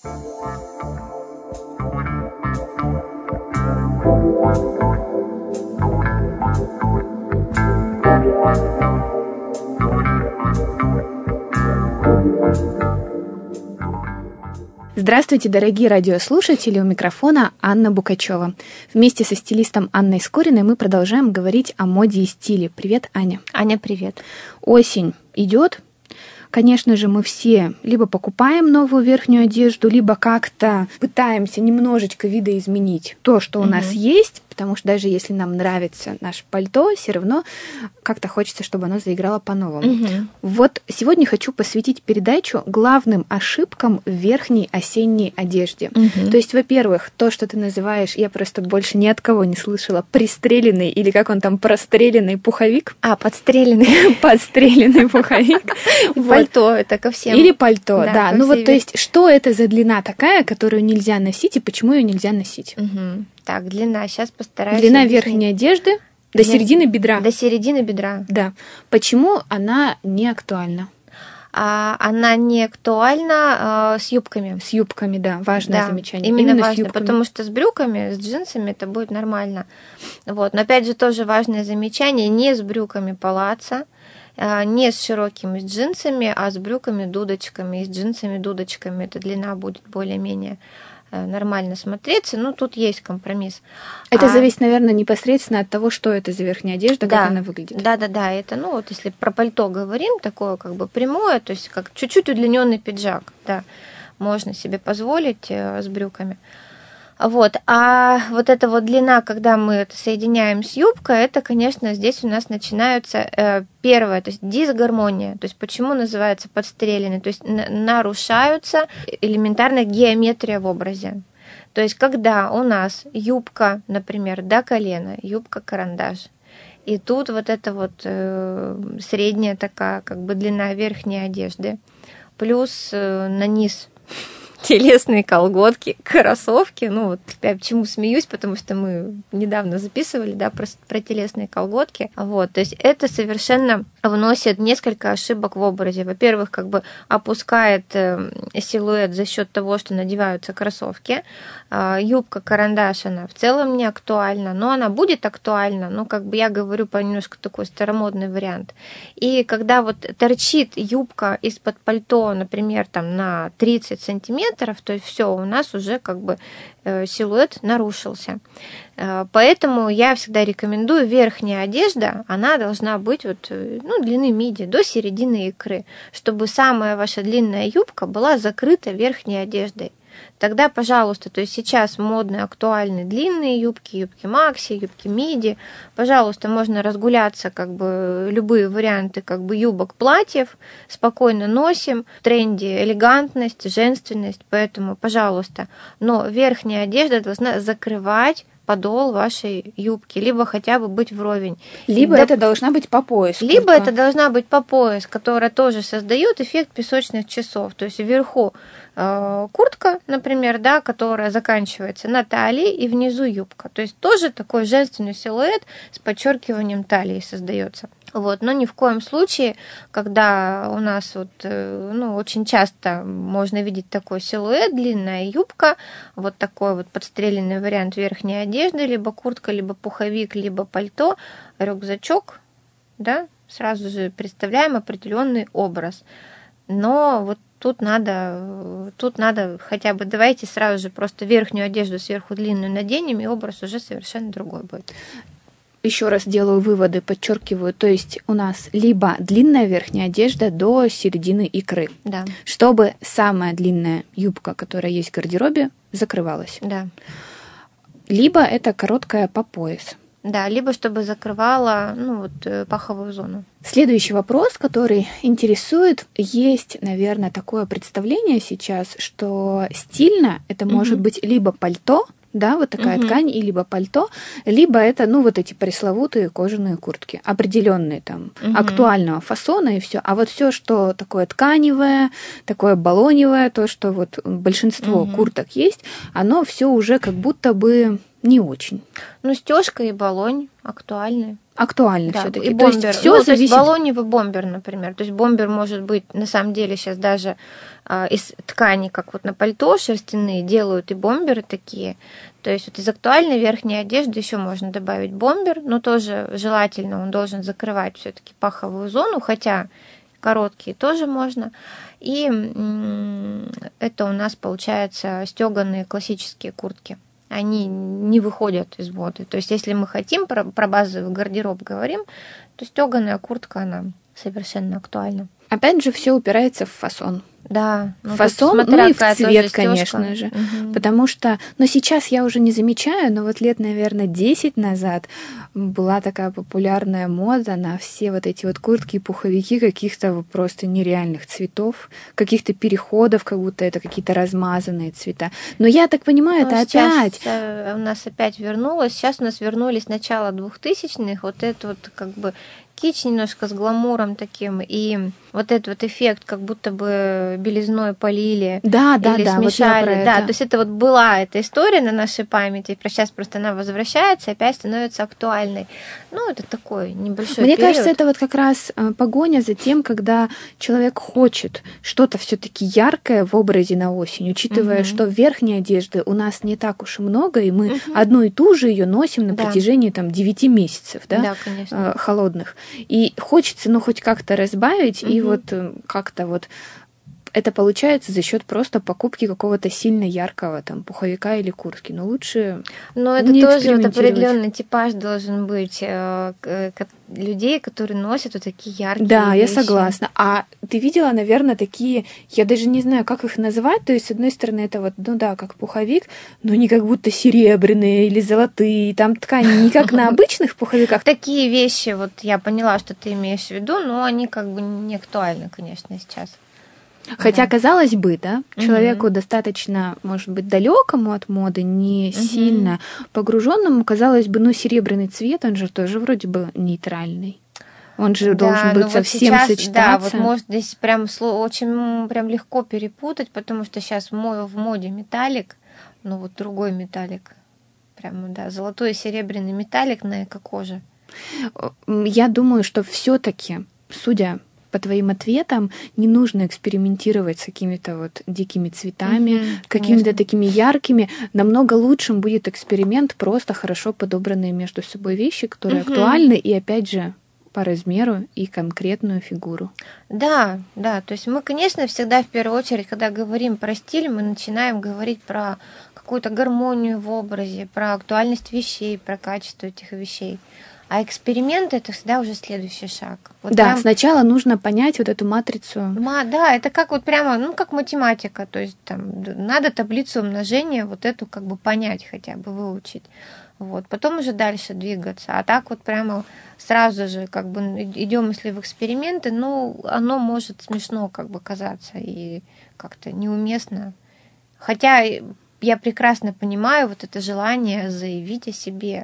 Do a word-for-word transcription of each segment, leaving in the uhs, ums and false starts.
Здравствуйте, дорогие радиослушатели, у микрофона Анна Букачева. Вместе со стилистом Анной Скориной мы продолжаем говорить о моде и стиле. Привет, Аня. Аня, привет. Осень идет. Конечно же, мы все либо покупаем новую верхнюю одежду, либо как-то пытаемся немножечко видоизменить то, что у угу. нас есть, потому что даже если нам нравится наше пальто, все равно как-то хочется, чтобы оно заиграло по-новому. Угу. Вот сегодня хочу посвятить передачу главным ошибкам в верхней осенней одежде. Угу. То есть, во-первых, то, что ты называешь, я просто больше ни от кого не слышала, пристреленный, или как он там, простреленный пуховик. А, подстреленный. Подстреленный пуховик. Пальто, это ко всем. Или пальто, да. Ну вот, то есть, что это за длина такая, которую нельзя носить, и почему ее нельзя носить? Так, длина, сейчас постараюсь. Длина верхней одежды до середины бедра. До середины бедра. Да. Почему она не актуальна? А, она не актуальна а, с юбками. С юбками, да, важное да, замечание. Именно, именно важно, потому что с брюками, с джинсами это будет нормально. Вот. Но опять же тоже важное замечание, не с брюками палаца, не с широкими джинсами, а с брюками-дудочками и с джинсами-дудочками. Эта длина будет более-менее нормально смотреться, ну, тут есть компромисс. Это а... зависит, наверное, непосредственно от того, что это за верхняя одежда, да, как она выглядит. Да-да-да, это, ну, вот если про пальто говорим, такое как бы прямое, то есть как чуть-чуть удлиненный пиджак, да, можно себе позволить с брюками. Вот. А вот эта вот длина, когда мы это соединяем с юбкой, это, конечно, здесь у нас начинаются э, первое, то есть дисгармония. То есть почему называется подстреленный? То есть н- нарушаются элементарная геометрия в образе. То есть когда у нас юбка, например, до колена, юбка-карандаш, и тут вот эта вот э, средняя такая как бы длина верхней одежды, плюс э, на низ телесные колготки, кроссовки. Ну, вот я почему смеюсь, потому что мы недавно записывали, да, про, про телесные колготки. Вот, то есть это совершенно вносит несколько ошибок в образе. Во-первых, как бы опускает силуэт за счет того, что надеваются кроссовки. Юбка-карандаш, она в целом не актуальна, но она будет актуальна, но как бы я говорю по немножко такой старомодный вариант. И когда вот торчит юбка из-под пальто, например, там на тридцать сантиметров, то есть все, у нас уже как бы силуэт нарушился. Поэтому я всегда рекомендую верхняя одежда, она должна быть вот, ну, длины миди до середины икры, чтобы самая ваша длинная юбка была закрыта верхней одеждой. Тогда, пожалуйста, то есть сейчас модны, актуальны длинные юбки, юбки макси, юбки миди. Пожалуйста, можно разгуляться, как бы любые варианты как бы юбок, платьев, спокойно носим. В тренде элегантность, женственность, поэтому, пожалуйста. Но верхняя одежда должна закрывать подол вашей юбки, либо хотя бы быть вровень. Либо да, это должна быть по пояс. Либо куртка. это должна быть по пояс, которая тоже создает эффект песочных часов. То есть вверху э, куртка, например, да, которая заканчивается на талии, и внизу юбка. То есть тоже такой женственный силуэт с подчеркиванием талии создается. Вот, но ни в коем случае, когда у нас вот, ну, очень часто можно видеть такой силуэт, длинная юбка, вот такой вот подстреленный вариант верхней одежды, либо куртка, либо пуховик, либо пальто, рюкзачок, да, сразу же представляем определенный образ. Но вот тут надо, тут надо хотя бы, давайте сразу же просто верхнюю одежду сверху длинную наденем, и образ уже совершенно другой будет. Еще раз делаю выводы, подчеркиваю, то есть у нас либо длинная верхняя одежда до середины икры, да, чтобы самая длинная юбка, которая есть в гардеробе, закрывалась. Да. Либо это короткая по пояс. Да, либо чтобы закрывала, ну, вот, паховую зону. Следующий вопрос, который интересует, есть, наверное, такое представление сейчас, что стильно это угу. может быть либо пальто, да, вот такая угу. ткань, и либо пальто, либо это, ну, вот эти пресловутые кожаные куртки, определенные там, угу. актуального фасона и все. А вот все, что такое тканевое, такое балоневое, то, что вот большинство угу. курток есть, оно все уже как будто бы не очень. Ну, стёжка и балонь актуальны. актуально Да, все-таки. И бомбер. То есть все ну, зависит... то есть балоневый бомбер, например. То есть бомбер может быть, на самом деле, сейчас даже а, из ткани, как вот на пальто шерстяные, делают и бомберы такие. То есть вот из актуальной верхней одежды еще можно добавить бомбер, но тоже желательно он должен закрывать все-таки паховую зону, хотя короткие тоже можно. И м- это у нас получается стеганые классические куртки. Они не выходят из моды. То есть, если мы хотим про, про базовый гардероб говорим, то стеганая куртка, она совершенно актуальна. Опять же, все упирается в фасон. Да. Ну, фасон, ну и в цвет, конечно же. Угу. Потому что, ну сейчас я уже не замечаю, но вот лет, наверное, десять назад была такая популярная мода на все вот эти вот куртки и пуховики каких-то просто нереальных цветов, каких-то переходов, как будто это какие-то размазанные цвета. Но я так понимаю, ну, это опять... у нас опять вернулось. Сейчас у нас вернулись начало двухтысячных, вот это вот как бы кич немножко с гламуром таким, и вот этот вот эффект, как будто бы белизной полили, да, да, или да, смешали. Вот я про да, это. То есть это вот была эта история на нашей памяти, сейчас просто она возвращается, опять становится актуальной. Ну, это такой небольшой Мне период. кажется, это вот как раз погоня за тем, когда человек хочет что-то все-таки яркое в образе на осень, учитывая, угу. что верхней одежды у нас не так уж и много, и мы угу. одну и ту же ее носим на да. протяжении там девяти месяцев, да, да, конечно. холодных. И хочется, ну, хоть как-то разбавить, угу. и вот как-то вот это получается за счет просто покупки какого-то сильно яркого там пуховика или куртки. Но лучше Но это не тоже вот определенный типаж должен быть э, людей, которые носят вот такие яркие Да, вещи. я согласна. А ты видела, наверное, такие, я даже не знаю, как их назвать. То есть, с одной стороны, это вот, ну да, как пуховик, но они как будто серебряные или золотые. Там ткани не как на обычных пуховиках. Такие вещи, вот я поняла, что ты имеешь в виду, но они как бы не актуальны, конечно, сейчас. Хотя, да. казалось бы, да, угу. человеку достаточно, может быть, далекому от моды, не угу. сильно погруженному, казалось бы, ну, серебряный цвет, он же тоже вроде бы нейтральный. Он же да, должен быть совсем вот сейчас, сочетаться. Да, вот может здесь прям очень прям легко перепутать, потому что сейчас в моде металлик, ну вот другой металлик, прямо, да, золотой и серебряный металлик на эко-коже. Я думаю, что все-таки, судя по твоим ответам, не нужно экспериментировать с какими-то вот дикими цветами, mm-hmm, какими-то конечно. Такими яркими. Намного лучшим будет эксперимент, просто хорошо подобранные между собой вещи, которые mm-hmm. актуальны, и опять же по размеру и конкретную фигуру. Да, да, то есть мы, конечно, всегда в первую очередь, когда говорим про стиль, мы начинаем говорить про какую-то гармонию в образе, про актуальность вещей, про качество этих вещей. А эксперимент — это всегда уже следующий шаг. Вот да, прям... сначала нужно понять вот эту матрицу. Ма, да, это как вот прямо, ну, как математика. То есть там надо таблицу умножения вот эту как бы понять хотя бы, выучить. Вот. Потом уже дальше двигаться. А так вот прямо сразу же как бы идем, если в эксперименты, ну, оно может смешно как бы казаться и как-то неуместно. Хотя я прекрасно понимаю вот это желание заявить о себе,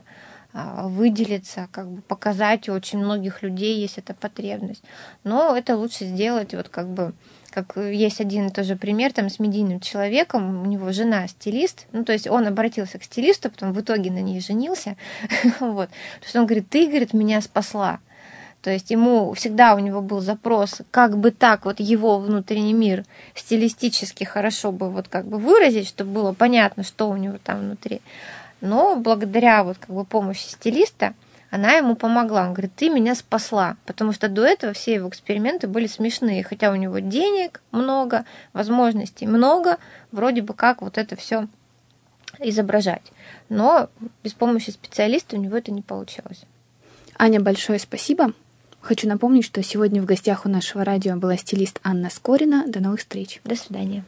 выделиться, как бы показать, у очень многих людей есть эта потребность. Но это лучше сделать, вот как бы, как есть один тоже пример там с медийным человеком, у него жена стилист, ну то есть он обратился к стилисту, потом в итоге на ней женился, вот, то есть он говорит, ты, говорит, меня спасла. То есть ему всегда у него был запрос, как бы так вот его внутренний мир стилистически хорошо бы вот как бы выразить, чтобы было понятно, что у него там внутри. Но благодаря вот как бы помощи стилиста она ему помогла. Он говорит, ты меня спасла, потому что до этого все его эксперименты были смешные, хотя у него денег много, возможностей много, вроде бы как вот это все изображать. Но без помощи специалиста у него это не получилось. Аня, большое спасибо. Хочу напомнить, что сегодня в гостях у нашего радио была стилист Анна Скорина. До новых встреч. До свидания.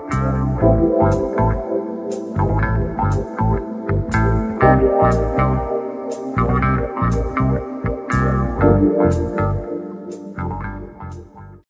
Thank you.